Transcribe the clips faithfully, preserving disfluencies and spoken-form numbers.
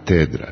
Katedra.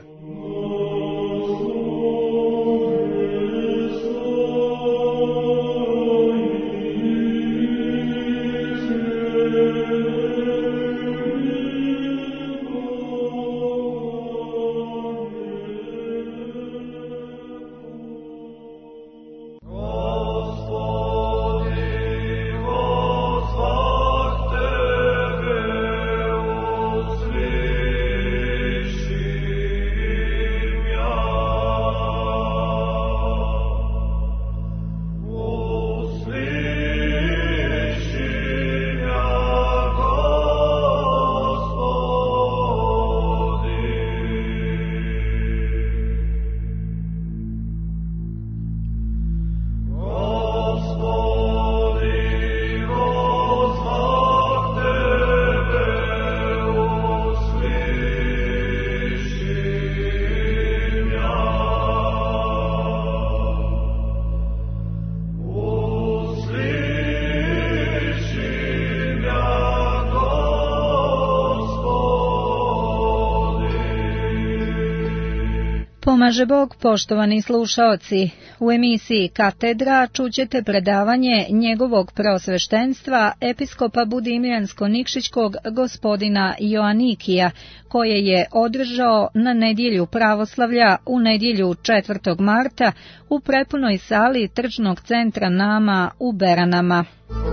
Pomaže Bog, poštovani slušaoci. U emisiji Katedra čućete predavanje njegovog preosveštenstva episkopa Budimljansko-Nikšićkog gospodina Joanikija, koje je održao na nedjelju pravoslavlja u nedjelju četvrtog marta u prepunoj sali tržnog centra Nama u Beranama.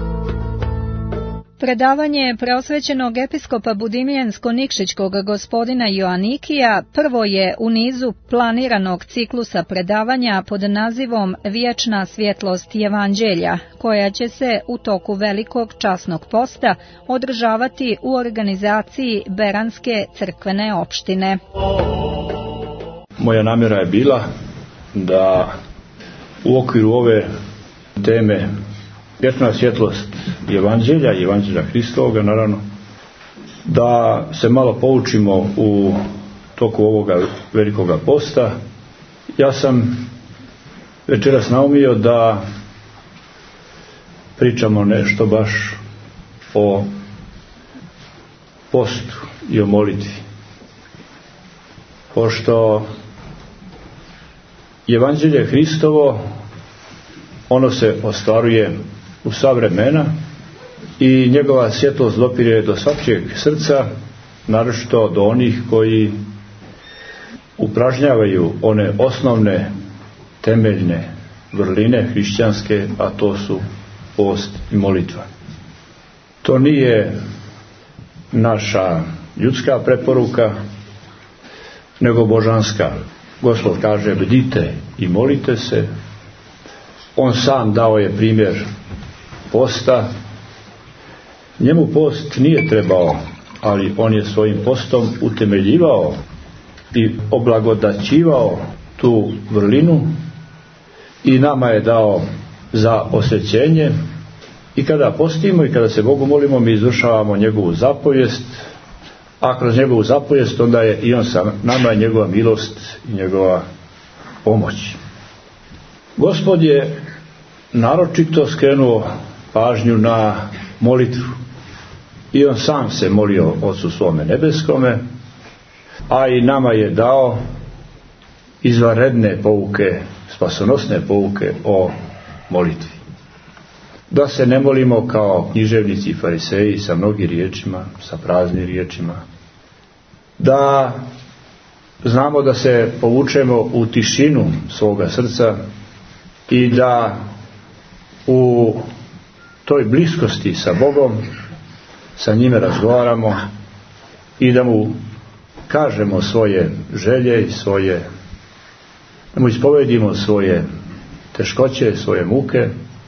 Predavanje preosvećenog episkopa Budimljansko-Nikšićkog gospodina Joanikija prvo je u nizu planiranog ciklusa predavanja pod nazivom Vječna svjetlost Evanđelja, koja će se u toku velikog časnog posta održavati u organizaciji Beranske crkvene opštine. Moja namjera je bila da u okviru ove teme Vječna svjetlost Evanđelja i Evanđelja Hristovoga, naravno, da se malo poučimo u toku ovoga velikoga posta. Ja sam večeras naumio da pričamo nešto baš o postu i o molitvi. Pošto Evanđelje Hristovo, ono se ostvaruje u sva vremena i njegova svjetlost dopire do svakog srca, naročito do onih koji upražnjavaju one osnovne temeljne vrline hrišćanske, a to su post i molitva. To nije naša ljudska preporuka, nego božanska. Gospod kaže: bdite i molite se. On sam dao je primjer posta. Njemu post nije trebao, ali on je svojim postom utemeljivao i oblagodaćivao tu vrlinu i nama je dao za osvećenje. I kada postimo i kada se Bogu molimo, mi izvršavamo njegovu zapovijest, a kroz njegovu zapovijest onda je i on sa nama, njegova milost i njegova pomoć. Gospod je naročito skrenuo pažnju na molitvu i on sam se molio Ocu svome nebeskome, a i nama je dao izvanredne pouke, spasonosne pouke o molitvi. Da se ne molimo kao književnici i fariseji sa mnogim riječima, sa praznim riječima. Da znamo da se povučemo u tišinu svoga srca i da u toj bliskosti sa Bogom sa njime razgovaramo i da mu kažemo svoje želje i svoje, da mu ispovedimo svoje teškoće, svoje muke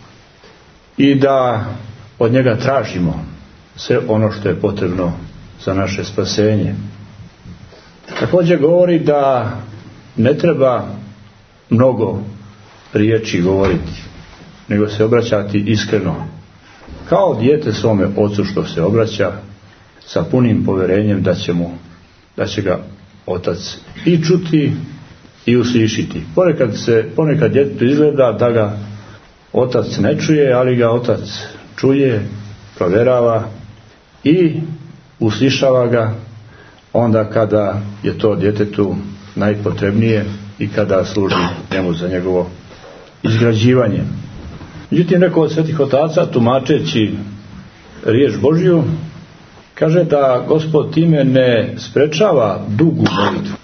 i da od njega tražimo sve ono što je potrebno za naše spasenje. Također govori da ne treba mnogo riječi govoriti, nego se obraćati iskreno, kao dijete svome ocu što se obraća sa punim povjerenjem da će mu, da će ga otac i čuti i uslišiti. Ponekad se, ponekad djetetu izgleda da ga otac ne čuje, ali ga otac čuje, provjerava i uslišava ga, onda kada je to djetetu najpotrebnije i kada služi njemu za njegovo izgrađivanje. Međutim, neko od svetih otaca, tumačeći riječ Božju, kaže da Gospod time ne sprečava dugu molitvu,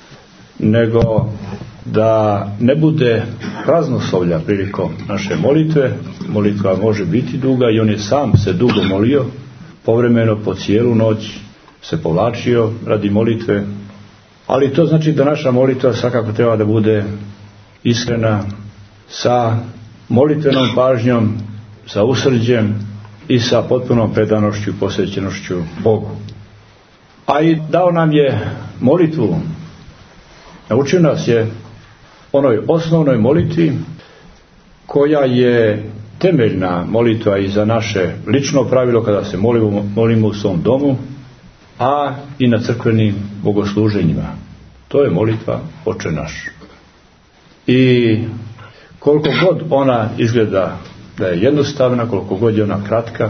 nego da ne bude praznoslovlja prilikom naše molitve. Molitva može biti duga i on je sam se dugo molio, povremeno po cijelu noć se povlačio radi molitve, ali to znači da naša molitva svakako treba da bude iskrena, sa molitvenom pažnjom, sa usrđem i sa potpunom predanošću i posvećenošću Bogu. A i dao nam je molitvu, naučio nas je onoj osnovnoj molitvi koja je temeljna molitva i za naše lično pravilo kada se molimo, molimo u svom domu, a i na crkvenim bogosluženjima. To je molitva Oče naš. I koliko god ona izgleda da je jednostavna, koliko god je ona kratka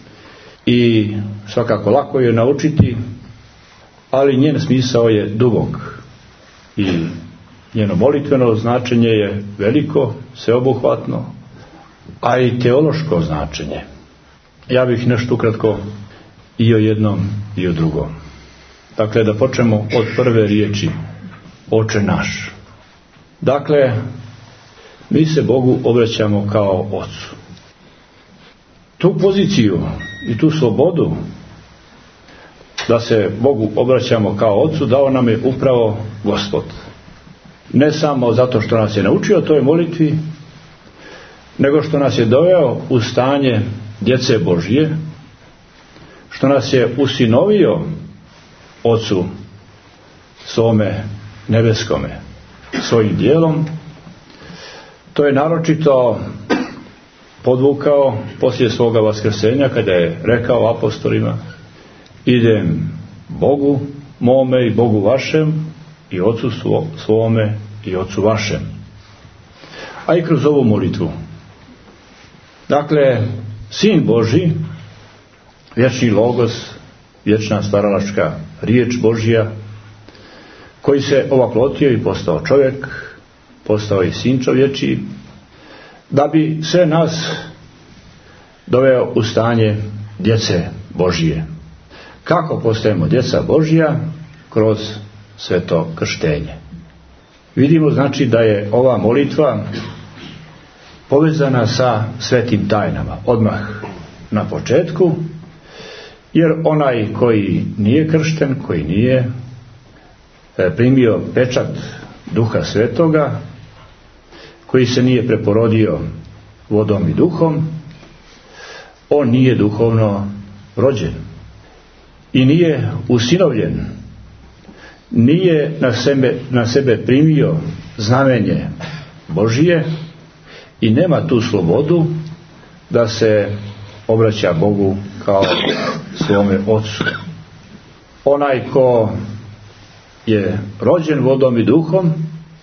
i svakako lako je naučiti, ali njen smisao je dubok i njeno molitveno značenje je veliko, sveobuhvatno, a i teološko značenje. Ja bih nešto ukratko i o jednom i o drugom. Dakle, da počnemo od prve riječi Oče naš. Dakle, mi se Bogu obraćamo kao Ocu. Tu poziciju i tu slobodu da se Bogu obraćamo kao Ocu dao nam je upravo Gospod. Ne samo zato što nas je naučio toj molitvi, nego što nas je doveo u stanje djece Božje, što nas je usinovio Ocu svome nebeskome svojim dijelom. To je naročito podvukao poslije svoga vaskrsenja kada je rekao apostolima: idem Bogu mome i Bogu vašem i Ocu svome i Ocu vašem. A i kroz ovu molitvu. Dakle, Sin Božji, vječni Logos, vječna stvaralačka riječ Božja, koji se ovaplotio i postao čovjek, postao i Sin čovječiji, da bi sve nas doveo u stanje djece Božje. Kako postajemo djeca Božja? Kroz sveto krštenje. Vidimo znači da je ova molitva povezana sa svetim tajnama odmah na početku, jer onaj koji nije kršten, koji nije primio pečat Duha Svetoga, koji se nije preporodio vodom i duhom, on nije duhovno rođen i nije usinovljen, nije na sebe, na sebe primio znamenje Božije i nema tu slobodu da se obraća Bogu kao svome Ocu. Onaj ko je rođen vodom i duhom,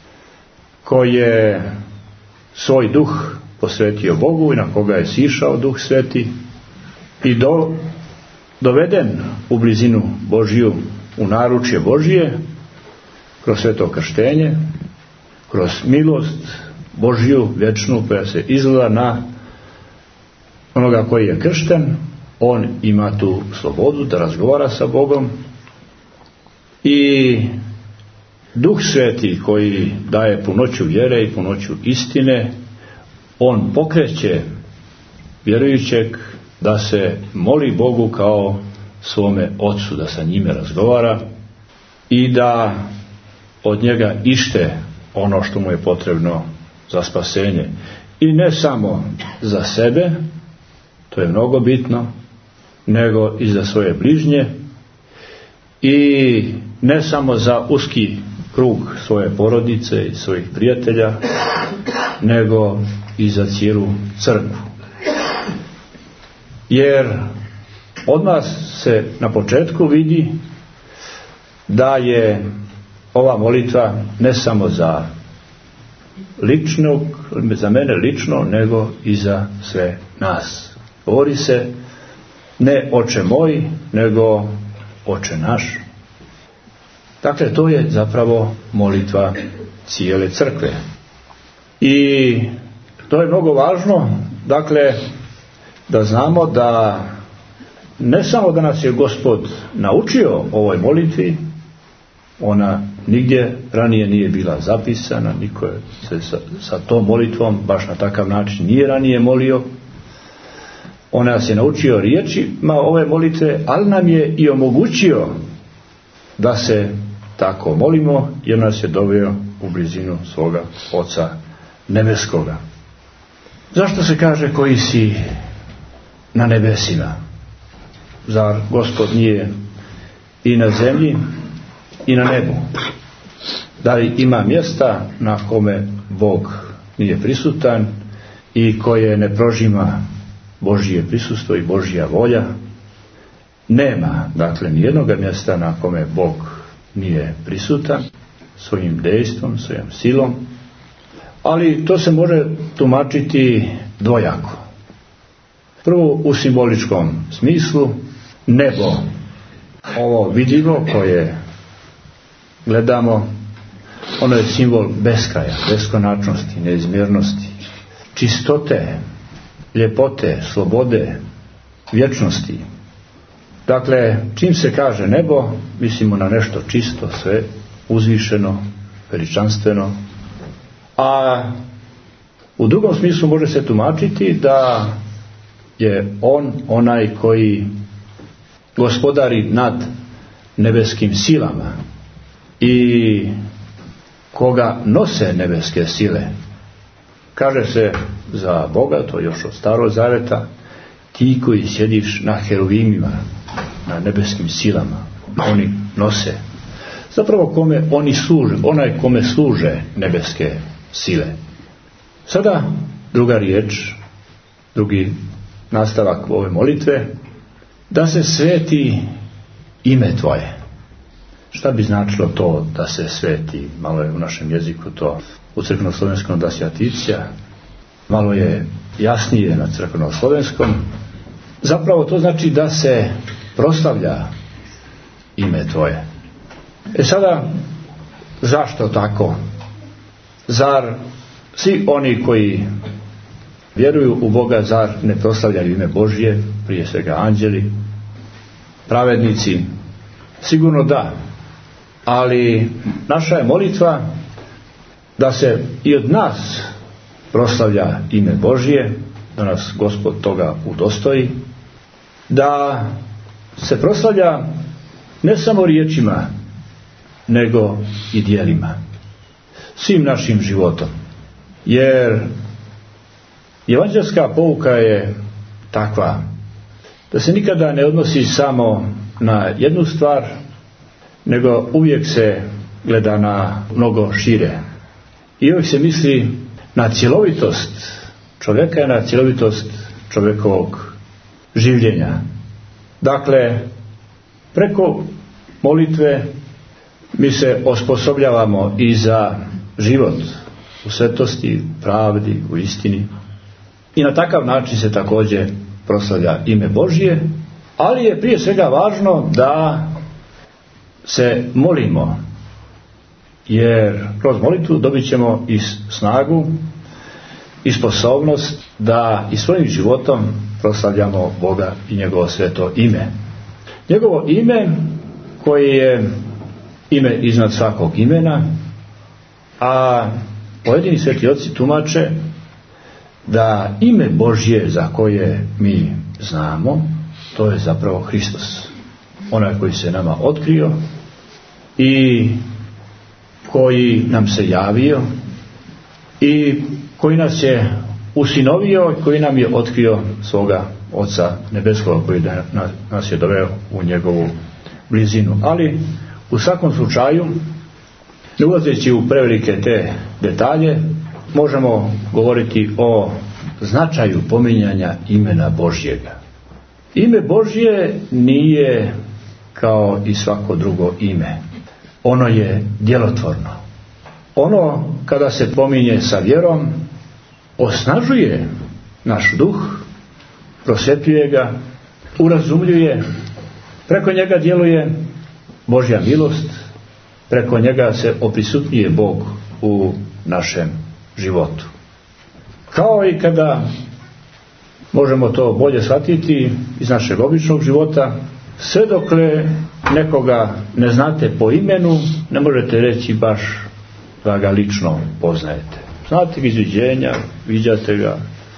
ko je svoj duh posvetio Bogu i na koga je sišao Duh Sveti i do, doveden u blizinu Božju, u naručje Božje, kroz sveto krštenje, kroz milost Božju vječnu koja se izgleda na onoga koji je kršten, on ima tu slobodu da razgovara sa Bogom i Duh Sveti koji daje punoću vjere i punoću istine, on pokreće vjerujućeg da se moli Bogu kao svome Ocu, da sa njime razgovara i da od njega ište ono što mu je potrebno za spasenje. I ne samo za sebe, to je mnogo bitno, nego i za svoje bližnje i ne samo za uski krug svoje porodice i svojih prijatelja, nego i za cijelu crkvu. Jer od nas se na početku vidi da je ova molitva ne samo za ličnog, za mene lično, nego i za sve nas. Govori se ne Oče moj, nego Oče naš. Dakle, to je zapravo molitva cijele crkve. I to je mnogo važno, dakle, da znamo da ne samo da nas je Gospod naučio ovoj molitvi, ona nigdje ranije nije bila zapisana, niko se sa, sa tom molitvom baš na takav način nije ranije molio. On nas je naučio riječima ove molitve, ali nam je i omogućio da se tako molimo, jer nas je doveo u blizinu svoga Oca nebeskoga. Zašto se kaže koji si na nebesima? Zar Gospod nije i na zemlji i na nebu? Da li ima mjesta na kome Bog nije prisutan i koje ne prožima Božje prisustvo i Božja volja? Nema, dakle, nijednoga mjesta na kome Bog nije prisutan svojim dejstvom, svojom silom, ali to se može tumačiti dvojako. Prvo, u simboličkom smislu, nebo, ovo vidljivo koje gledamo, ono je simbol beskraja, beskonačnosti, neizmjernosti, čistote, ljepote, slobode, vječnosti. Dakle, čim se kaže nebo, mislimo na nešto čisto, sve uzvišeno, veličanstveno. A u drugom smislu može se tumačiti da je on onaj koji gospodari nad nebeskim silama i koga nose nebeske sile. Kaže se za Boga, to još od Starog Zaveta, ti koji sjediš na heruvimima, na nebeskim silama, oni nose. Zapravo kome oni služe, onaj kome služe nebeske sile. Sada druga riječ, drugi nastavak ove molitve, da se sveti ime tvoje. Šta bi značilo to da se sveti? Malo je u našem jeziku to u crkvenoslovenskom dasjaticija, malo je jasnije na crkvenoslovenskom. Zapravo to znači da se proslavlja ime tvoje. E sada, zašto tako? Zar svi oni koji vjeruju u Boga, zar ne proslavljaju ime Božje, prije svega anđeli, pravednici? Sigurno da, ali naša je molitva da se i od nas proslavlja ime Božje, da nas Gospod toga udostoji, da se proslavlja ne samo riječima, nego i djelima, svim našim životom. Jer evanđelska pouka je takva da se nikada ne odnosi samo na jednu stvar, nego uvijek se gleda na mnogo šire. I uvijek se misli na cjelovitost čovjeka i na cjelovitost čovjekovog življenja. Dakle, preko molitve mi se osposobljavamo i za život u svetosti, pravdi, u istini. I na takav način se također proslavlja ime Božje, ali je prije svega važno da se molimo, jer kroz molitvu dobit ćemo i snagu i sposobnost da i svojim životom proslavljamo Boga i njegovo sveto ime. Njegovo ime koje je ime iznad svakog imena, a pojedini sveti oci tumače da ime Božje za koje mi znamo, to je zapravo Hristos. Onaj koji se nama otkrio i koji nam se javio i koji nas je usinovio i koji nam je otkrio svoga Oca nebeskoga koji nas je doveo u njegovu blizinu. Ali u svakom slučaju, ne ulazeći u prevelike te detalje, možemo govoriti o značaju pominjanja imena Božjega. Ime Božje nije kao i svako drugo ime. Ono je djelotvorno. Ono, kada se pominje sa vjerom, osnažuje naš duh, prosvjetljuje ga, urazumljuje, preko njega djeluje Božja milost, preko njega se oprisutnije Bog u našem životu. Kao i kada možemo to bolje shvatiti iz našeg običnog života, sve dokle nekoga ne znate po imenu, ne možete reći baš da ga lično poznajete. Znate ga iz viđenja, viđate ga,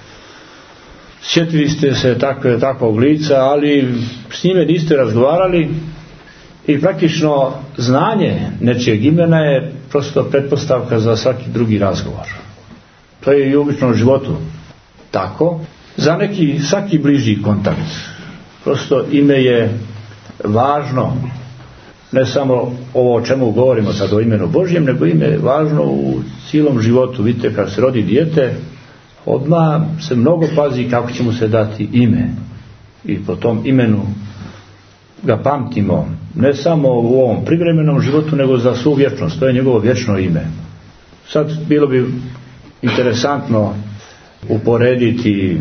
sjetili ste se takve, takvog lica, ali s njime niste razgovarali i praktično znanje nečijeg imena je prosto pretpostavka za svaki drugi razgovor. To je i u običnom životu tako. Za neki svaki bliži kontakt. Prosto ime je važno, ne samo ovo o čemu govorimo sad o imenu Božjem, nego ime je važno u cijelom životu. Vidite, kad se rodi dijete, odmah se mnogo pazi kako će mu se dati ime. I po tom imenu ga pamtimo, ne samo u ovom privremenom životu, nego za svu vječnost. To je njegovo vječno ime. Sad bilo bi interesantno uporediti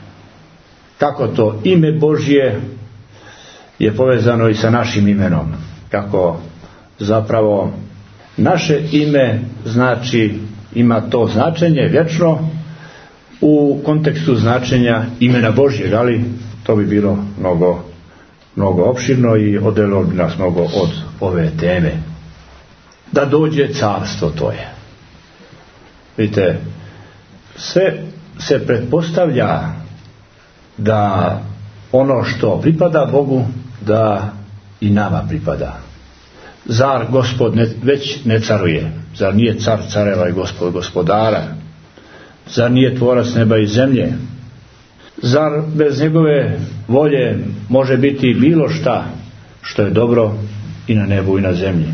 kako to ime Božje je povezano i sa našim imenom. Kako zapravo naše ime znači, ima to značenje vječno u kontekstu značenja imena Božjeg, ali to bi bilo mnogo, mnogo opširno i odelo bi nas mnogo od ove teme. Da dođe carstvo tvoje. Vidite, sve se pretpostavlja da ono što pripada Bogu, da i nama pripada. Zar Gospod ne, već ne caruje? Zar nije car careva i Gospod gospodara? Zar nije tvorac neba i zemlje? Zar bez njegove volje može biti bilo šta što je dobro i na nebu i na zemlji?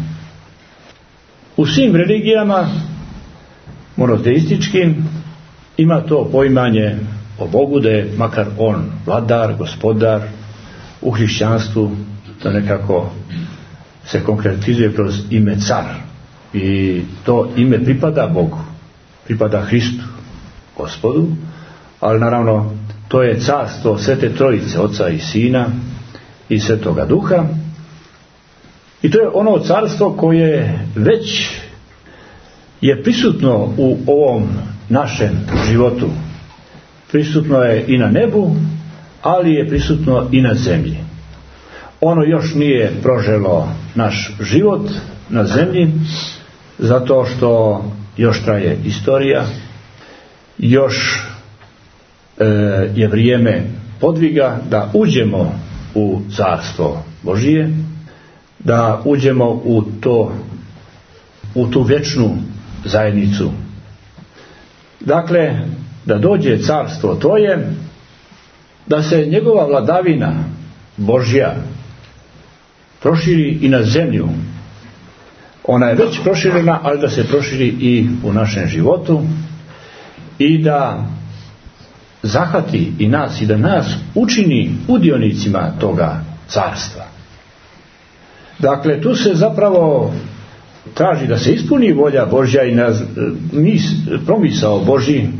U svim religijama monoteističkim ima to poimanje o Bogu da je makar on vladar, gospodar. U hrišćanstvu to nekako se konkretizuje kroz ime car. I to ime pripada Bogu, pripada Hristu, Gospodu, ali naravno to je carstvo Svete Trojice, Oca i Sina i Svetoga Duha. I to je ono carstvo koje već je prisutno u ovom našem životu. Prisutno je i na nebu, ali je prisutno i na zemlji. Ono još nije proželo naš život na zemlji, zato što još traje istorija, još e, je vrijeme podviga da uđemo u carstvo Božije, da uđemo u to, u tu vječnu zajednicu. Dakle, da dođe carstvo tvoje, da se njegova vladavina Božja proširi i na zemlju. Ona je već proširena, ali da se proširi i u našem životu i da zahvati i nas i da nas učini udionicima toga carstva. Dakle, tu se zapravo traži da se ispuni volja Božja i nas, mis, promisao Božji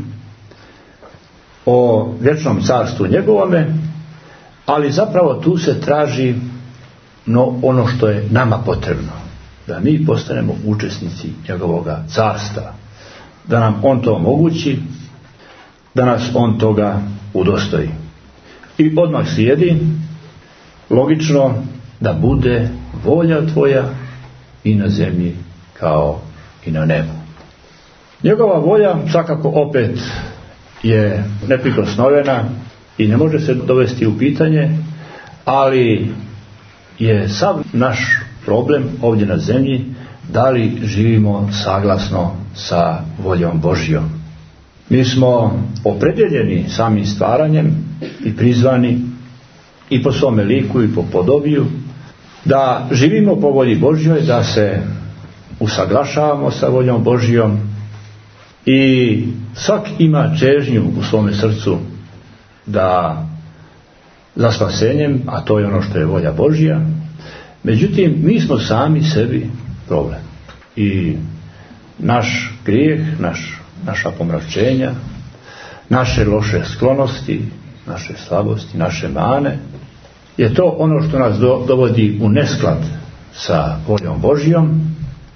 o vječnom carstvu njegovome, ali zapravo tu se traži no, ono što je nama potrebno, da mi postanemo učesnici njegovoga carstva, da nam on to omogući, da nas on toga udostoji. I odmah slijedi logično da bude volja tvoja i na zemlji kao i na nebu. Njegova volja svakako opet je neprikosnovena i ne može se dovesti u pitanje, ali je sav naš problem ovdje na zemlji da li živimo saglasno sa voljom Božjom. Mi smo opredjeljeni samim stvaranjem i prizvani i po svome liku i po podobiju da živimo po volji Božjoj, da se usaglašavamo sa voljom Božjom i svak ima čežnju u svome srcu da za spasenjem, a to je ono što je volja Božja. Međutim, mi smo sami sebi problem i naš grijeh, naš, naša pomračenja, naše loše sklonosti, naše slabosti, naše mane je to ono što nas do, dovodi u nesklad sa voljom Božjom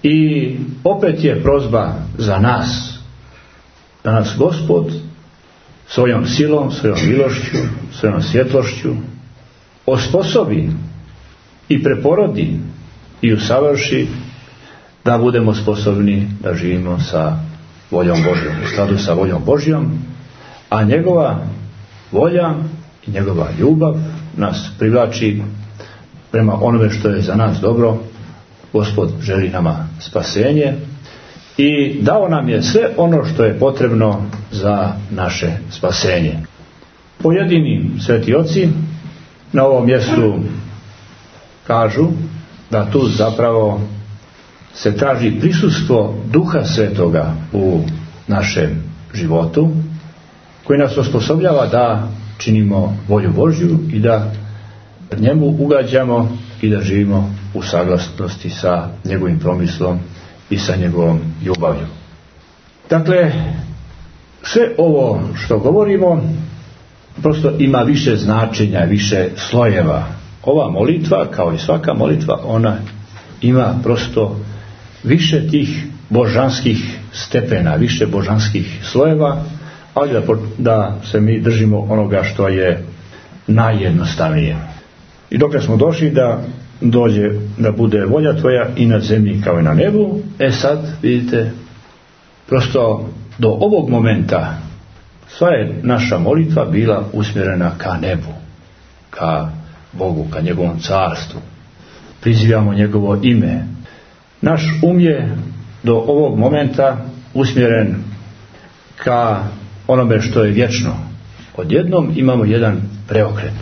I opet je prozba za nas, da nas Gospod svojom silom, svojom milošću, svojom svjetlošću osposobi i preporodi i usavrši da budemo sposobni da živimo sa voljom Božjom, u skladu sa voljom Božjom, a njegova volja i njegova ljubav nas privlači prema onome što je za nas dobro. Gospod želi nama spasenje i dao nam je sve ono što je potrebno za naše spasenje. Pojedini sveti oci na ovom mjestu kažu da tu zapravo se traži prisustvo Duha Svetoga u našem životu, koji nas osposobljava da činimo volju Božju i da njemu ugađamo i da živimo u saglasnosti sa njegovim promislom i sa njegovom ljubavlju. Dakle, sve ovo što govorimo prosto ima više značenja, više slojeva. Ova molitva, kao i svaka molitva, ona ima prosto više tih božanskih stepena, više božanskih slojeva, ali da, da se mi držimo onoga što je najjednostavnije. I dokle smo došli da dođe da bude volja tvoja i na zemlji kao i na nebu, e sad vidite, prosto do ovog momenta sva je naša molitva bila usmjerena ka nebu, ka Bogu, ka njegovom carstvu. Prizivamo njegovo ime. Naš um je do ovog momenta usmjeren ka onome što je vječno. Odjednom imamo jedan preokret.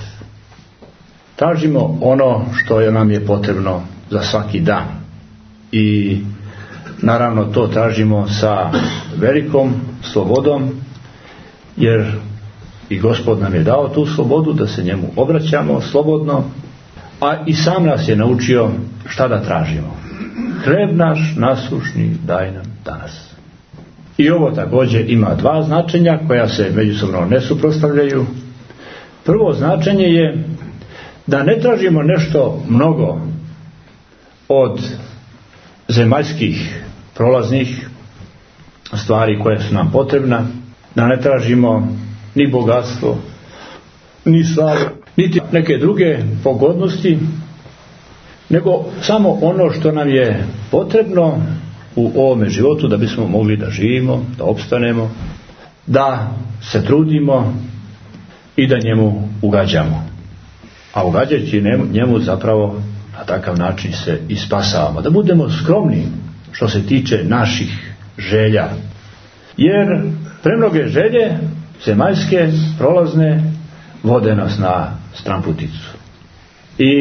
Tražimo ono što je nam je potrebno za svaki dan. I naravno to tražimo sa velikom slobodom, jer i Gospod nam je dao tu slobodu da se njemu obraćamo slobodno, a i sam nas je naučio šta da tražimo. Hljeb naš nasušni daj nam danas. I ovo također ima dva značenja koja se međusobno ne suprotstavljaju. Prvo značenje je da ne tražimo nešto mnogo od zemaljskih prolaznih stvari koje su nam potrebna, da ne tražimo ni bogatstvo, ni slavu, niti neke druge pogodnosti, nego samo ono što nam je potrebno u ovome životu da bismo mogli da živimo, da opstanemo, da se trudimo i da njemu ugađamo. A ugađajući njemu zapravo na takav način se i spasavamo. Da budemo skromni što se tiče naših želja. Jer premnoge želje zemaljske, prolazne, vode nas na stramputicu. I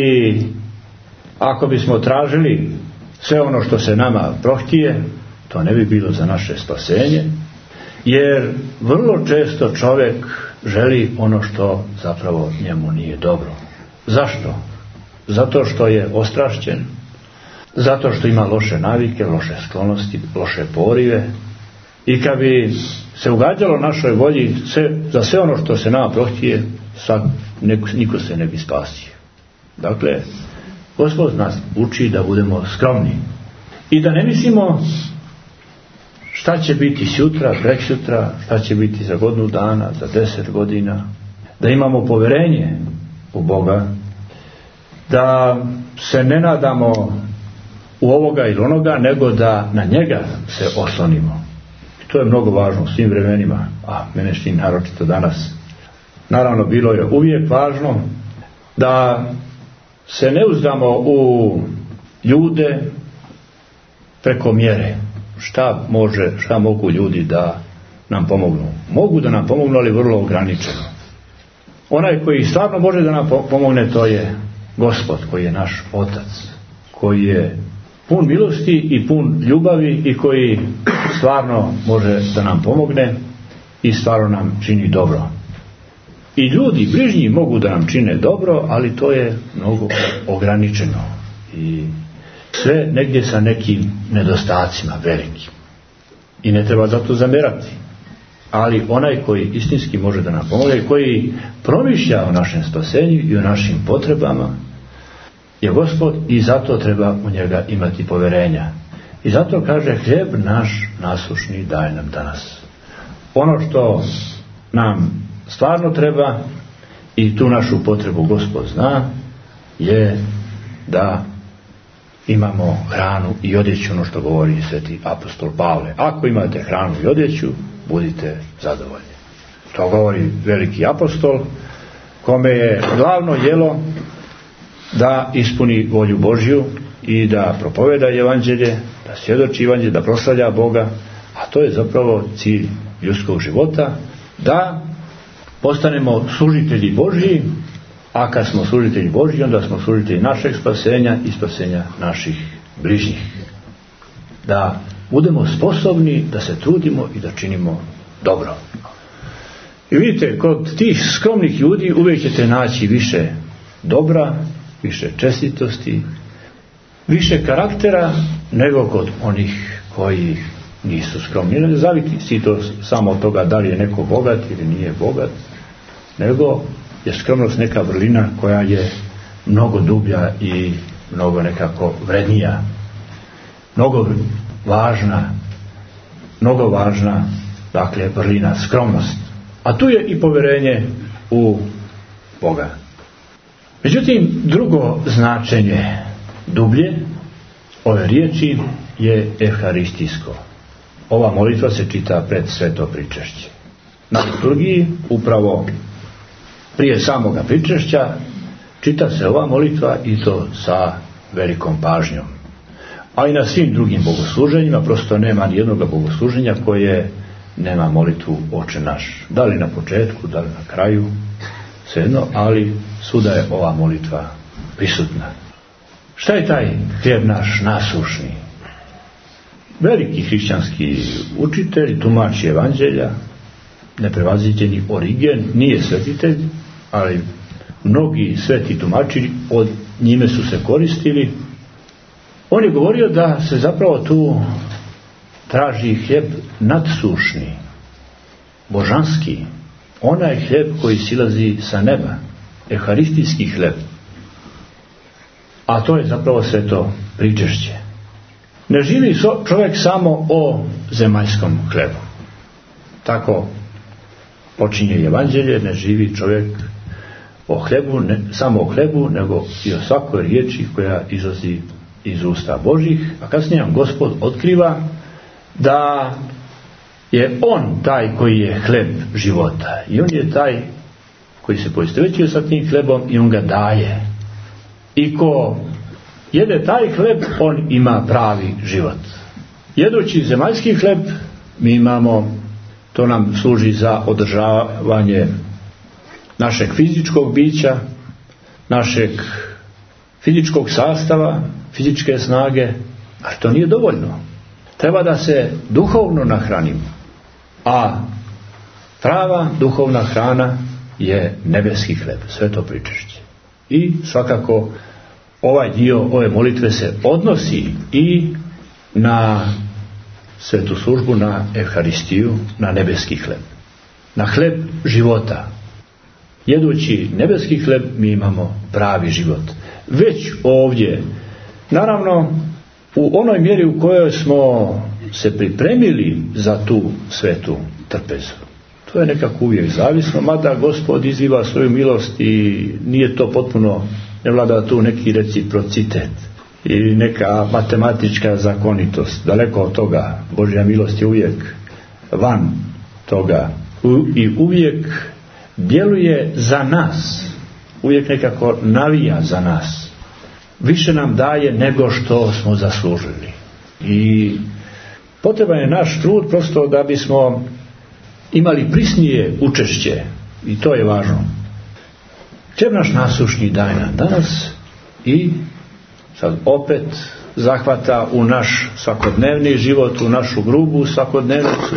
ako bismo tražili sve ono što se nama prohtije, to ne bi bilo za naše spasenje, jer vrlo često čovjek želi ono što zapravo njemu nije dobro. Zašto? Zato što je ostrašćen, zato što ima loše navike, loše sklonosti, loše porive, i kad bi se ugađalo našoj volji sve, za sve ono što se nama prohtije, sad niko se ne bi spasio. Dakle, Gospod nas uči da budemo skromni i da ne mislimo šta će biti sutra, preksutra, šta će biti za godinu dana, za deset godina, da imamo povjerenje u Boga, da se ne nadamo u ovoga ili onoga, nego da na njega se oslonimo. I to je mnogo važno u svim vremenima, a mene štim naročito danas. Naravno, bilo je uvijek važno da se ne uzdamo u ljude preko mjere. Šta može, šta mogu ljudi da nam pomognu? Mogu da nam pomognu, ali vrlo ograničeno. Onaj koji stvarno može da nam pomogne, to je Gospod, koji je naš Otac, koji je pun milosti i pun ljubavi i koji stvarno može da nam pomogne i stvarno nam čini dobro. I ljudi bližnji mogu da nam čine dobro, ali to je mnogo ograničeno i sve negdje sa nekim nedostacima velikim. I ne treba zato zamerati. Ali onaj koji istinski može da nam pomogne, koji promišlja o našem spasenju i o našim potrebama, je Gospod, i zato treba u njega imati povjerenja. I zato kaže, hljeb naš nasušni daj nam danas. Ono što nam stvarno treba, i tu našu potrebu Gospod zna, je da imamo hranu i odjeću, ono što govori sveti apostol Pavle. Ako imate hranu i odjeću, budite zadovoljni. To govori veliki apostol, kome je glavno jelo da ispuni volju Božju i da propoveda evanđelje, da svjedoči evanđelje, da proslavlja Boga, a to je zapravo cilj ljudskog života, da postanemo služitelji Božji, a kad smo služitelji Božji, onda smo služitelji našeg spasenja i spasenja naših bližnjih. Da budemo sposobni da se trudimo i da činimo dobro. I vidite, kod tih skromnih ljudi uvijek ćete naći više dobra, više čestitosti, više karaktera nego kod onih koji nisu skromni. Ne zavisi to samo od toga da li je neko bogat ili nije bogat, nego je skromnost neka vrlina koja je mnogo dublja i mnogo nekako vrednija, mnogo važna, mnogo važna, dakle, vrlina, skromnost. A tu je i povjerenje u Boga. Međutim, drugo značenje dublje ove riječi je evharistijsko. Ova molitva se čita pred sveto pričešće. Na liturgiji, upravo prije samoga pričešća, čita se ova molitva i to sa velikom pažnjom. A i na svim drugim bogosluženjima, prosto nema nijednog bogosluženja koje nema molitvu Oče naš. Da li na početku, da li na kraju, svejedno, ali svuda je ova molitva prisutna. Šta je taj hljeb naš nasušni? Veliki hrišćanski učitelj, tumač evanđelja, neprevaziđeni Origen, nije svetitelj, ali mnogi sveti tumači od njime su se koristili. On je govorio da se zapravo tu traži hljeb nadsušni, božanski, onaj hljeb koji silazi sa neba, euharistijski hljeb. A to je zapravo sveto pričešće. Ne živi čovjek samo o zemaljskom hlebu. Tako počinje evanđelje, ne živi čovjek o hlebu, ne samo o hlebu, nego i o svakoj riječi koja izlazi iz usta Božih, a kasnije nam Gospod otkriva da je on taj koji je hleb života i on je taj koji se poistovjećuje sa tim hlebom i on ga daje. I ko jede taj hleb, on ima pravi život. Jedući zemaljski hleb, mi imamo, to nam služi za održavanje našeg fizičkog bića, našeg fizičkog sastava, fizičke snage, ali to nije dovoljno. Treba da se duhovno nahranimo. A prava duhovna hrana je nebeski hleb, sveto pričešće. I svakako ovaj dio ove molitve se odnosi i na svetu službu, na evharistiju, na nebeski hleb, na hleb života. Jedući nebeski hleb mi imamo pravi život. Već ovdje, naravno, u onoj mjeri u kojoj smo se pripremili za tu svetu trpezu. To je nekako uvijek zavisno, mada Gospod izliva svoju milost i nije to potpuno, ne vlada tu neki reciprocitet ili neka matematička zakonitost. Daleko od toga. Božja milost je uvijek van toga i uvijek djeluje za nas, uvijek nekako navija za nas. Više nam daje nego što smo zaslužili. I potreban je naš trud prosto da bismo imali prisnije učešće, i to je važno. Hljeb naš nasušni daj nam danas, i sad opet zahvata u naš svakodnevni život, u našu grubu svakodnevnicu,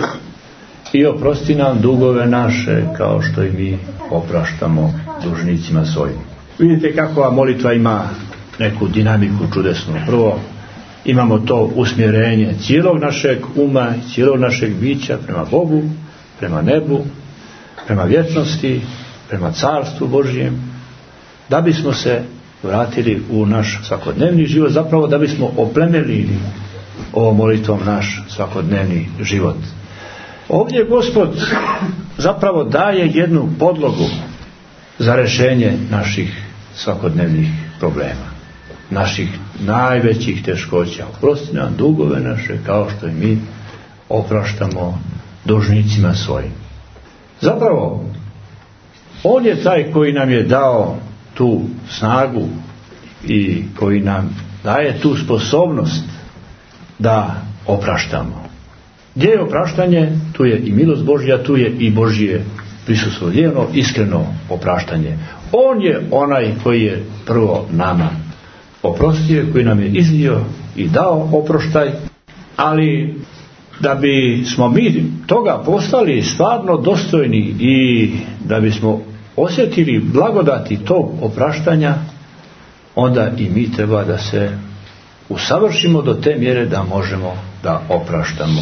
i oprosti nam dugove naše kao što i mi opraštamo dužnicima svojim. Vidite kakva molitva ima neku dinamiku čudesnu. Prvo imamo to usmjerenje cijelog našeg uma, cijelog našeg bića prema Bogu, prema nebu, prema vječnosti, prema carstvu Božjem, da bismo se vratili u naš svakodnevni život, zapravo da bismo oplemenili ovom molitvom naš svakodnevni život. Ovdje Gospod zapravo daje jednu podlogu za rješenje naših svakodnevnih problema, naših najvećih teškoća. Oprosti nam dugove naše kao što i mi opraštamo dužnicima svojim. Zapravo, on je taj koji nam je dao tu snagu i koji nam daje tu sposobnost da opraštamo. Gdje je opraštanje, tu je i milost Božja, tu je i Božje prisustvo, jedno iskreno opraštanje. On je onaj koji je prvo nama oprostio, koji nam je izlio i dao oproštaj, ali da bi smo mi toga postali stvarno dostojni i da bismo osjetili blagodati tog opraštanja, onda i mi treba da se usavršimo do te mjere da možemo da opraštamo.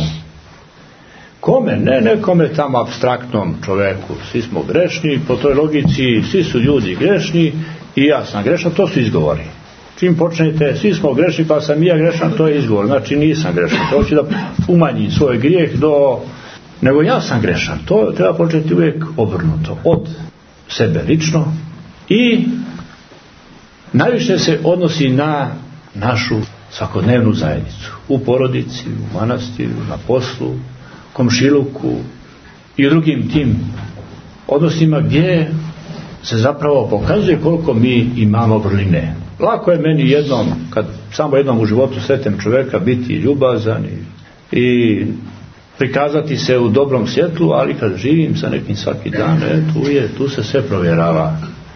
Kome? Ne nekome tamo apstraktnom čoveku. Svi smo grešni, po toj logici svi su ljudi grešni i ja sam grešan, to su izgovori. Čim počnete, svi smo grešni pa sam i ja grešan, to je izgovor. Znači nisam grešan. To će da umanji svoj grijeh do... nego ja sam grešan. To treba početi uvijek obrnuto. Od sebe lično i najviše se odnosi na našu svakodnevnu zajednicu. U porodici, u manastiru, na poslu, komšiluku i u drugim tim odnosima gdje se zapravo pokazuje koliko mi imamo vrline. Lako je meni jednom, kad samo jednom u životu sretem čovjeka, biti ljubazan i, i prikazati se u dobrom svjetlu, ali kad živim sa nekim svaki dan, e, tu, je, tu se sve provjerava.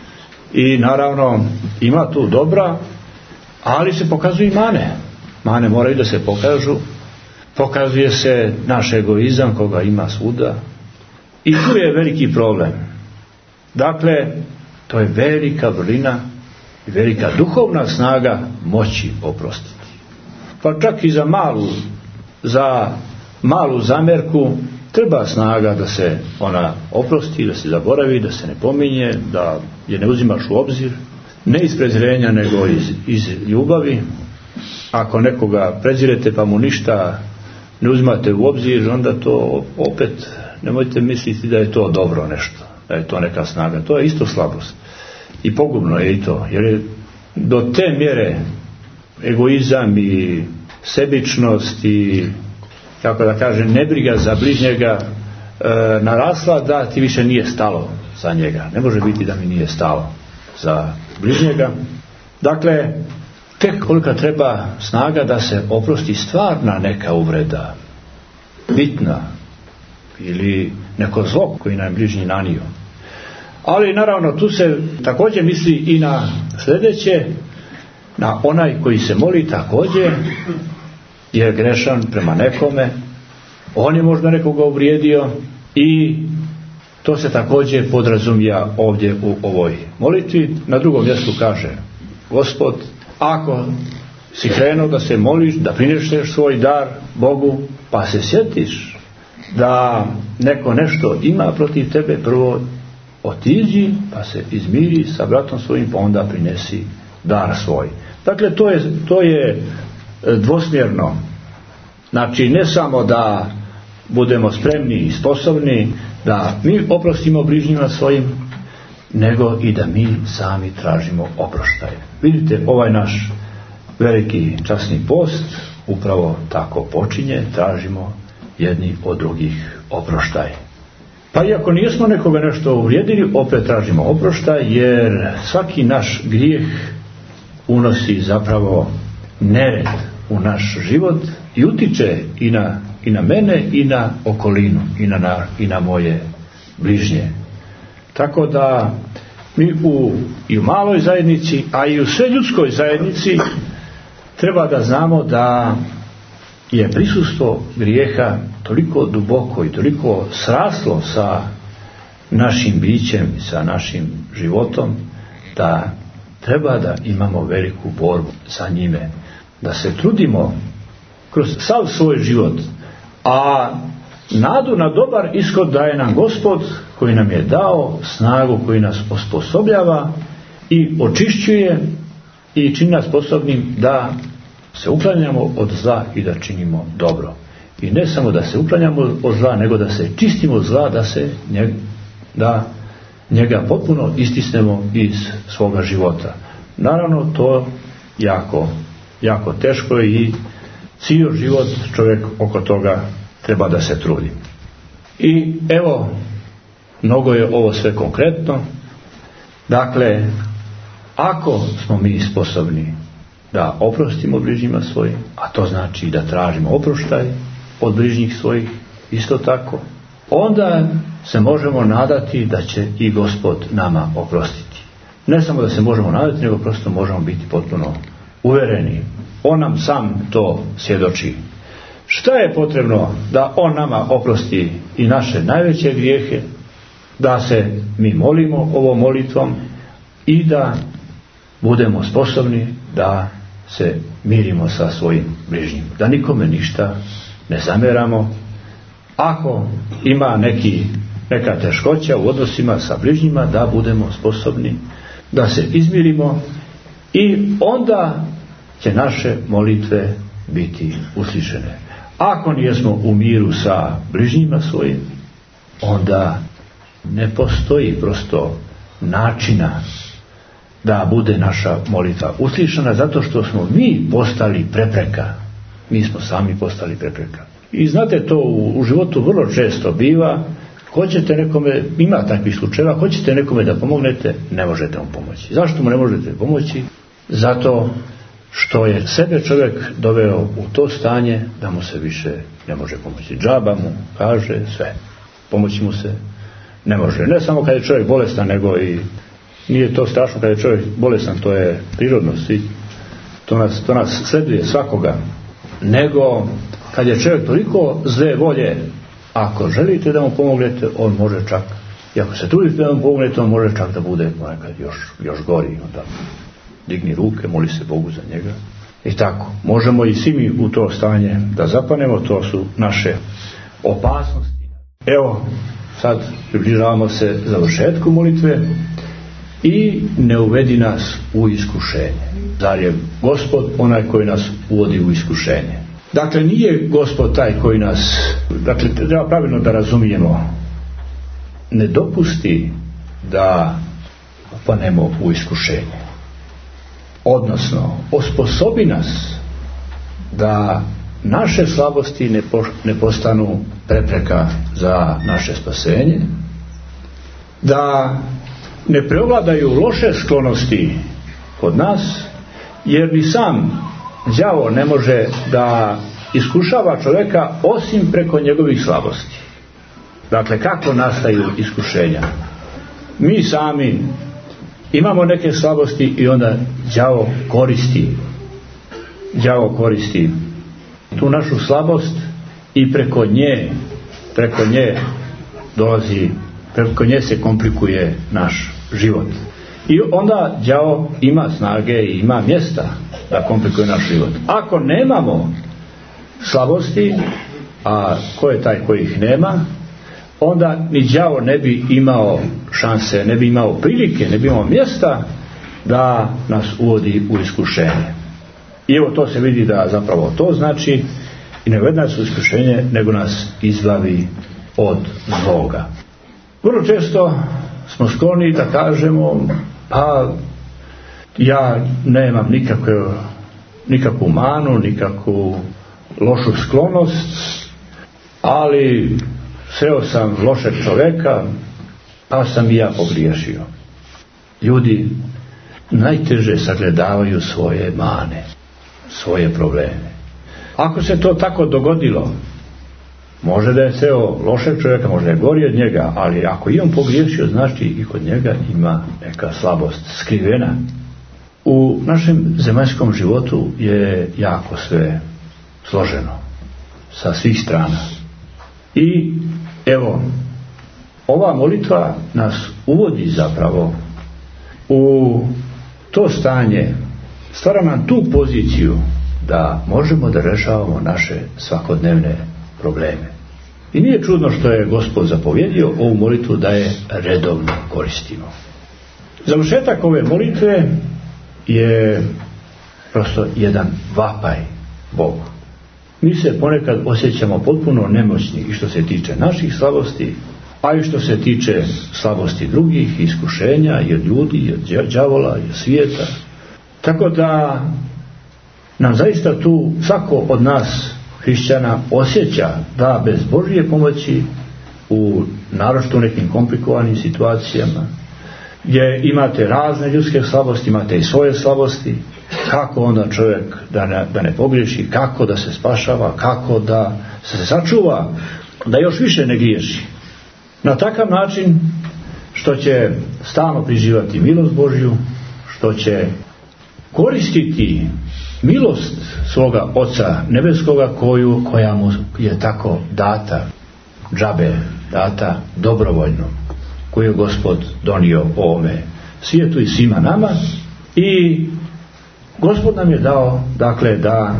I naravno ima tu dobra, ali se pokazuju i mane. Mane moraju da se pokažu. Pokazuje se naš egoizam koga ima svuda. I tu je veliki problem. Dakle, to je velika vrlina i velika duhovna snaga moći oprostiti. Pa čak i za malu, za malu zamjerku treba snaga da se ona oprosti, da se zaboravi, da se ne pominje, da je ne uzimaš u obzir, ne iz prezrenja nego iz, iz ljubavi. Ako nekoga prezirete pa mu ništa ne uzimate u obzir, onda to opet nemojte misliti da je to dobro nešto, da je to neka snaga. To je isto slabost. I pogubno je i to, jer je do te mjere egoizam i sebičnost i, kako da kažem, nebriga za bližnjega e, narasla da ti više nije stalo za njega. Ne može biti da mi nije stalo za bližnjega. Dakle, tek kolika treba snaga da se oprosti stvarna neka uvreda, bitna ili neko zlo koji nam bližnji nanio. Ali naravno tu se također misli i na sljedeće, na onaj koji se moli također je grešan prema nekome, on je možda nekoga uvrijedio i to se također podrazumija ovdje u ovoj molitvi. Na drugom mjestu kaže Gospod, ako si krenuo da se moliš, da prineseš svoj dar Bogu, pa se sjetiš da neko nešto ima protiv tebe, prvo otiđi pa se izmiri sa bratom svojim, pa onda prinesi dar svoj. Dakle, to je, to je dvosmjerno. Znači, ne samo da budemo spremni i sposobni da mi oprostimo bližnjima svojim, nego i da mi sami tražimo oproštaj. Vidite, ovaj naš veliki časni post upravo tako počinje, tražimo jedni od drugih oproštaj. Pa iako nismo nekoga nešto uvrijedili, opet tražimo oproštaj, jer svaki naš grijeh unosi zapravo nered u naš život i utiče i na, i na mene i na okolinu i na, na, i na moje bližnje. Tako da mi u, i u maloj zajednici, a i u sveljudskoj zajednici treba da znamo da je prisustvo grijeha toliko duboko i toliko sraslo sa našim bićem i sa našim životom da treba da imamo veliku borbu sa njime, da se trudimo kroz sav svoj život, a nadu na dobar ishod daje nam Gospod koji nam je dao snagu, koji nas osposobljava i očišćuje i čini nas sposobnim da se uklanjamo od zla i da činimo dobro. I ne samo da se uklanjamo od zla, nego da se čistimo od zla, da se njega, da njega potpuno istisnemo iz svoga života. Naravno, to jako, jako teško i cijel život čovjek oko toga treba da se trudi. I evo, mnogo je ovo sve konkretno. Dakle, ako smo mi sposobni da oprostimo bližnjima svojim, a to znači da tražimo oproštaj od bližnjih svojih, isto tako, onda se možemo nadati da će i Gospod nama oprostiti. Ne samo da se možemo nadati, nego prosto možemo biti potpuno uvereni. On nam sam to svjedoči. Šta je potrebno da On nama oprosti i naše najveće grijehe? Da se mi molimo ovom molitvom i da budemo sposobni da se mirimo sa svojim bližnjim. Da nikome ništa ne zameramo. Ako ima neki, neka teškoća u odnosima sa bližnjima, da budemo sposobni da se izmirimo i onda će naše molitve biti uslišene. Ako nijesmo u miru sa bližnjima svojim, onda ne postoji prosto načina da bude naša molitva uslišena, zato što smo mi postali prepreka. Mi smo sami postali prepreka. I znate, to u, u životu vrlo često biva. Hoćete nekome, ima takvih slučajeva, hoćete nekome da pomognete, ne možete mu pomoći. Zašto mu ne možete pomoći? Zato što je sebe čovjek doveo u to stanje da mu se više ne može pomoći. Džaba mu kaže sve. Pomoći mu se ne može. Ne samo kad je čovjek bolestan, nego i nije to strašno kad je čovjek bolestan, to je prirodno, svi. To nas, to nas sleduje svakoga. Nego kad je čovjek toliko zle volje, ako želite da mu pomognete, on može čak, i ako se trudite da mu pomognete, on može čak da bude ponekad još, još gori. Onda digni ruke, moli se Bogu za njega. I tako. Možemo i svi mi u to stanje da zapanemo, to su naše opasnosti. Evo, sad približavamo se završetku molitve i ne uvedi nas u iskušenje. Zar je Gospod onaj koji nas uvodi u iskušenje? Dakle, nije Gospod taj koji nas, dakle, treba pravilno da razumijemo, ne dopusti da upanemo u iskušenje. Odnosno, osposobi nas da naše slabosti ne, po, ne postanu prepreka za naše spasenje, da ne prevladaju loše sklonosti kod nas, jer ni sam đavo ne može da iskušava čovjeka osim preko njegovih slabosti. Dakle, kako nastaju iskušenja? Mi sami imamo neke slabosti i onda đavo koristi đavo koristi tu našu slabost i preko nje preko nje dolazi, preko nje se komplikuje naš život. I onda đavo ima snage i ima mjesta da komplikuje naš život. Ako nemamo slabosti, a ko je taj koji ih nema, onda ni đavo ne bi imao šanse, ne bi imao prilike, ne bi imao mjesta da nas uvodi u iskušenje. I evo, to se vidi da zapravo to znači i ne uvede nas u iskušenje, nego nas izbavi od zloga. Vrlo često smo skloni da kažemo, pa ja nemam nikakvu, nikakvu manu, nikakvu lošu sklonost, ali sreo sam lošeg čovjeka, pa sam i ja pogriješio. Ljudi najteže sagledavaju svoje mane, svoje probleme. Ako se to tako dogodilo, može da je sreo lošeg čovjeka, može da je gori od njega, ali ako i on pogriješio, znači i kod njega ima neka slabost skrivena. U našem zemaljskom životu je jako sve složeno sa svih strana. I evo, ova molitva nas uvodi zapravo u to stanje, stvara nam tu poziciju da možemo da rešavamo naše svakodnevne probleme. I nije čudno što je Gospod zapovjedio ovu molitvu da je redovno koristimo. Završetak ove molitve je prosto jedan vapaj Bogu. Mi se ponekad osjećamo potpuno nemoćni i što se tiče naših slabosti, a i što se tiče slabosti drugih, iskušenja i od ljudi, i od đavola, i od svijeta. Tako da nam zaista tu svako od nas hrišćana osjeća da bez Božje pomoći u naročito nekim komplikovanim situacijama gdje imate razne ljudske slabosti, imate i svoje slabosti, kako onda čovjek da ne, da ne pogriješi, kako da se spašava, kako da se sačuva, da još više ne griješi. Na takav način što će stalno priživati milost Božju, što će koristiti milost svoga Oca nebeskoga koju, koja mu je tako data, džabe, data dobrovoljno, koju je Gospod donio ovome svijetu i svima nama. I Gospod nam je dao, dakle, da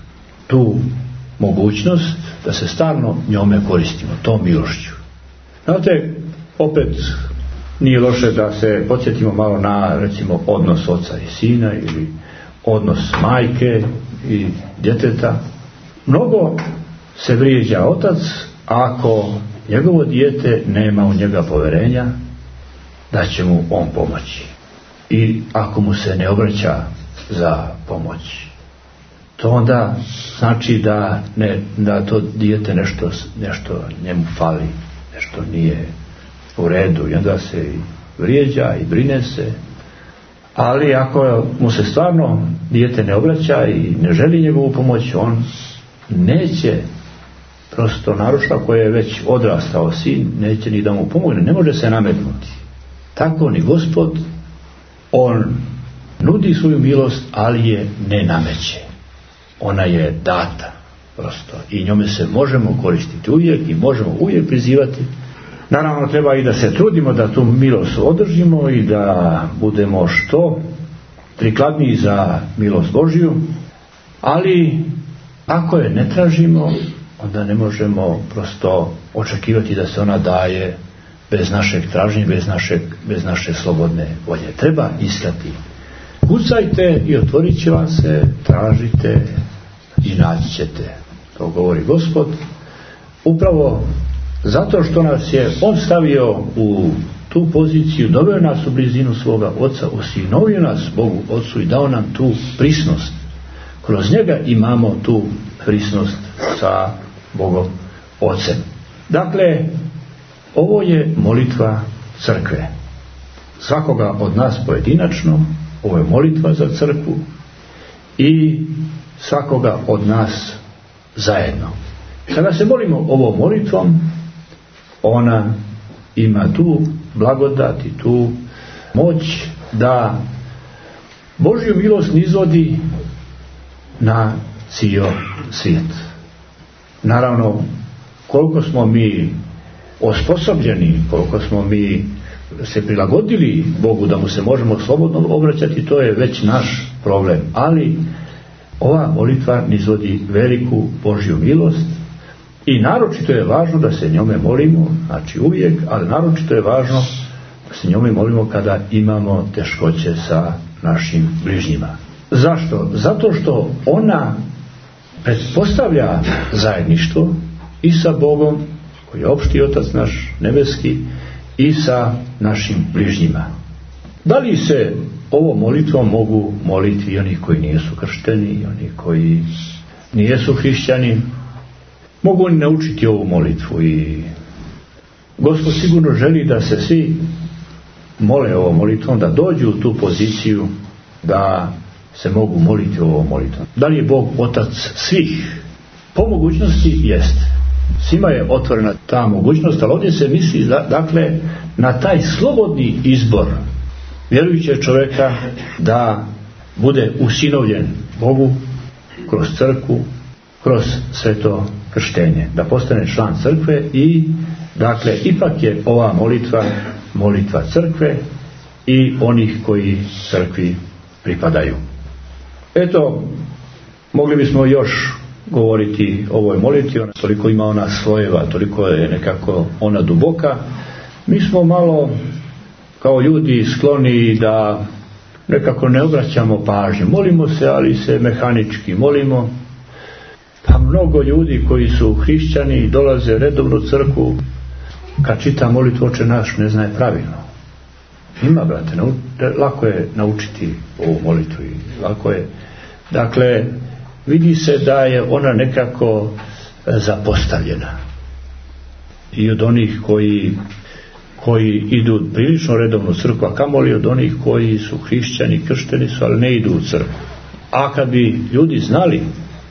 tu mogućnost da se stalno njome koristimo, tom milošću. Znate, opet nije loše da se podsjetimo malo na, recimo, odnos oca i sina ili odnos majke i djeteta. Mnogo se vrijeđa otac ako njegovo dijete nema u njega poverenja da će mu on pomoći. I ako mu se ne obraća za pomoć, to onda znači da, ne, da to dijete nešto, nešto njemu fali, nešto nije u redu i onda se i vrijeđa i brine se. Ali ako mu se stvarno dijete ne obraća i ne želi njegovu pomoć, on neće, prosto naročito ako je već odrastao sin, neće ni da mu pomogne, ne može se nametnuti. Tako ni Gospod, on nudi svoju milost, ali je ne nameće. Ona je data prosto i njome se možemo koristiti uvijek i možemo uvijek prizivati. Naravno treba i da se trudimo da tu milost održimo i da budemo što prikladniji za milost Božju, ali ako je ne tražimo, onda ne možemo prosto očekivati da se ona daje bez našeg traženja, bez, našeg, bez naše slobodne volje. Treba iskati. Kucajte i otvorit će vam se, tražite i naći ćete. To govori Gospod. Upravo zato što nas je on stavio u tu poziciju, doveo nas u blizinu svoga Oca, osinovio nas Bogu Ocu i dao nam tu prisnost. Kroz njega imamo tu prisnost sa Bogom Ocem. Dakle, ovo je molitva crkve. Svakoga od nas pojedinačno, ovo je molitva za crkvu i svakoga od nas zajedno. Kada se molimo ovom molitvom, ona ima tu blagodat i tu moć da Božju milost nizvodi na cijel svijet. Naravno, koliko smo mi osposobljeni, koliko smo mi se prilagodili Bogu da mu se možemo slobodno obraćati, to je već naš problem. Ali ova molitva nizvodi veliku Božju milost i naročito je važno da se njome molimo, znači uvijek, ali naročito je važno da se njome molimo kada imamo teškoće sa našim bližnjima. Zašto? Zato što ona pretpostavlja zajedništvo i sa Bogom, koji je opšti Otac naš nebeski, i sa našim bližnjima. Da li se ovo molitvom mogu moliti i oni koji nisu kršteni, i oni koji nisu hrišćani? Mogu oni naučiti ovu molitvu i Gospod sigurno želi da se svi mole ovom molitvom, da dođu u tu poziciju da se mogu moliti ovom molitvom. Da li je Bog Otac svih? Po mogućnosti jeste. Svima je otvorena ta mogućnost, ali ovdje se misli dakle na taj slobodni izbor vjerujućeg čovjeka da bude usinovljen Bogu kroz crkvu, kroz sveto krštenje, da postane član crkve i dakle ipak je ova molitva molitva crkve i onih koji crkvi pripadaju. Eto, mogli bismo još govoriti o ovoj molitvi, toliko ima ona slojeva, toliko je nekako ona duboka. Mi smo malo kao ljudi skloni da nekako ne obraćamo pažnju. Molimo se, ali se mehanički molimo. Pa mnogo ljudi koji su hrišćani dolaze redovno u crkvu, kad čita molitvu Oče naš ne zna je pravilno. Ima, brate, lako je naučiti ovu molitvu i lako je. Dakle, vidi se da je ona nekako zapostavljena. I od onih koji koji idu prilično redovno u crkvu, a kamoli od onih koji su hrišćani, kršteni su, ali ne idu u crkvu. A kad bi ljudi znali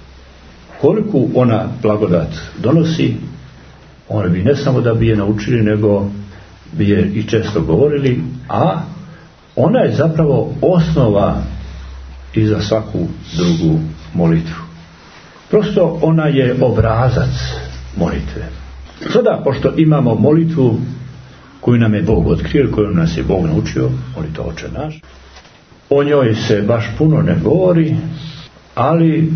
koliku ona blagodat donosi, oni bi ne samo da bi je naučili, nego bi je i često govorili, a ona je zapravo osnova i za svaku drugu molitvu. Prosto ona je obrazac molitve. Sada, pošto imamo molitvu koju nam je Bog otkrio, koju nas je Bog naučio, molitva Oče naš, o njoj se baš puno ne govori, ali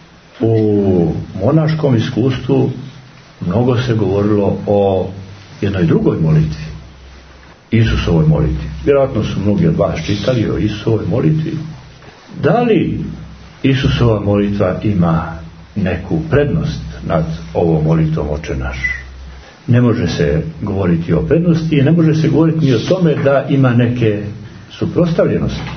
u monaškom iskustvu mnogo se govorilo o jednoj drugoj molitvi, Isusovoj molitvi. Vjerojatno su mnogi od vas čitali o Isusovoj molitvi. Da li Isusova molitva ima neku prednost nad ovom molitvom Oče naš? Ne može se govoriti o prednosti i ne može se govoriti ni o tome da ima neke suprotstavljenosti.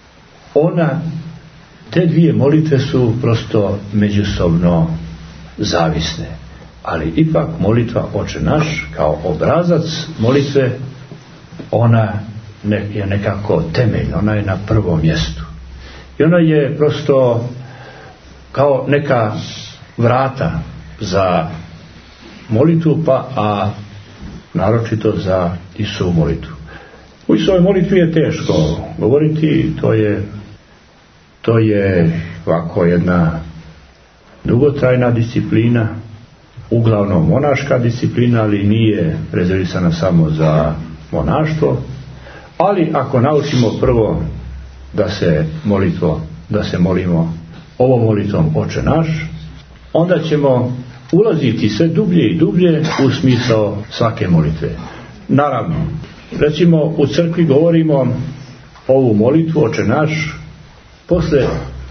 Ona, te dvije molitve su prosto međusobno zavisne. Ali ipak molitva Oče naš kao obrazac molitve, ona je nekako temelj, ona je na prvom mjestu. I ona je prosto kao neka vrata za molitvu, pa a naročito za Isusovu molitvu. U Isusovoj molitvi je teško govoriti, to je to je ovako jedna dugotrajna disciplina, uglavnom monaška disciplina, ali nije rezervisana samo za monaštvo. Ali ako naučimo prvo da se molitvo, da se molimo ovom molitvom Oče naš, onda ćemo ulaziti sve dublje i dublje u smisao svake molitve. Naravno, recimo u crkvi govorimo ovu molitvu Oče naš posle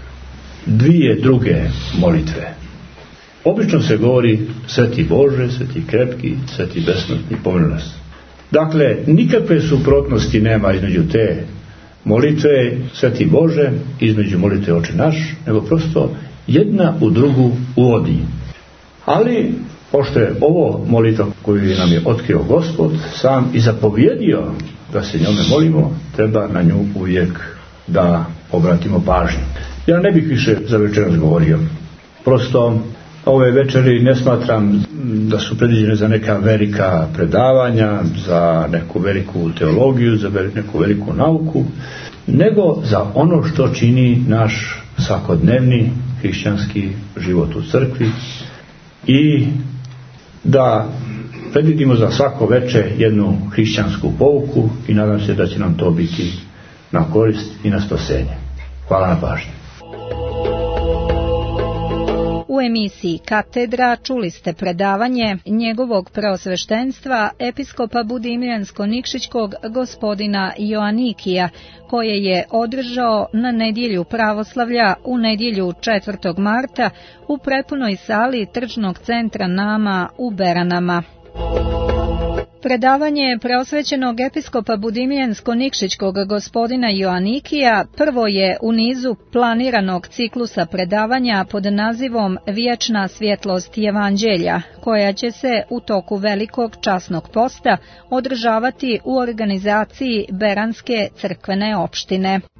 dvije druge molitve. Obično se govori Sveti Bože, Sveti krepki, Sveti besmrtni, pomiluje nas. Dakle, nikakve suprotnosti nema između te molitve Sveti Bože, između molitve Oče naš, nego prosto jedna u drugu uvodi. Ali, pošto je ovo molitva koju nam je otkrio Gospod sam i zapovjedio da se njome molimo, treba na nju uvijek da obratimo pažnju. Ja ne bih više za večeras govorio. Prosto ove večeri ne smatram da su predviđene za neka velika predavanja, za neku veliku teologiju, za neku veliku nauku, nego za ono što čini naš svakodnevni hrišćanski život u crkvi i da predvidimo za svako veče jednu hrišćansku pouku i nadam se da će nam to biti na korist i na spasenje. Hvala na pažnji. U emisiji Katedra čuli ste predavanje njegovog preosveštenstva episkopa Budimljansko-Nikšićkog gospodina Joanikija, koje je održao na nedjelju pravoslavlja u nedjelju četvrtog marta u prepunoj sali Tržnog centra Nama u Beranama. Predavanje preosvećenog episkopa Budimljansko-Nikšićkog gospodina Joanikija prvo je u nizu planiranog ciklusa predavanja pod nazivom Vječna svjetlost Evanđelja, koja će se u toku velikog časnog posta održavati u organizaciji Beranske crkvene opštine.